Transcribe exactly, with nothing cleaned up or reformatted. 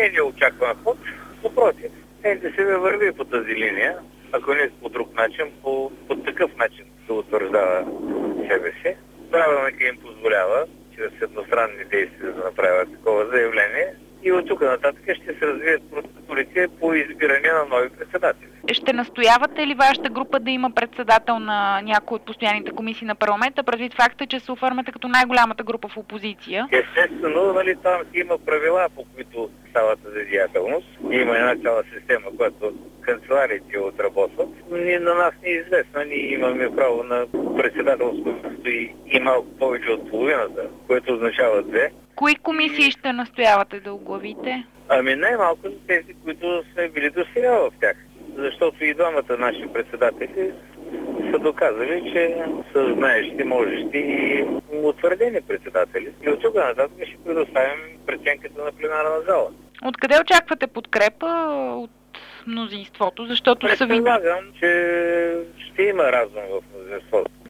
ние не очакваме ход, напротив. Н Д С В върви по тази линия, ако не по друг начин, по, по такъв начин да утвърждава себе си. Правилникът им позволява чрез едностранни действия да направят такова заявление и от тук нататък ще се развият процедурите по избиране на нови председатели. Ще настоявате ли вашата група да има председател на някои от постоянните комисии на парламента, предвид факта, че се оформяте като най-голямата група в опозиция? Естествено, нали, там има правила, по които става тази деятелност. Има една цяла система, която канцелариите отработват. Ни, на нас не е известно. Ние имаме право на председателство и, и малко повече от половината, което означава две. Кои комисии ще настоявате да оглавите? Ами най-малко за тези, които сме били досега в тях. Защото и двамата наши председатели са доказали, че са знаещи, можещи и утвърдени председатели. И от тук нататък ще предоставим преценката на пленарна зала. Откъде очаквате подкрепа от мнозинството? Защото са ви... Предполагам, че ще има разум в мнозинството.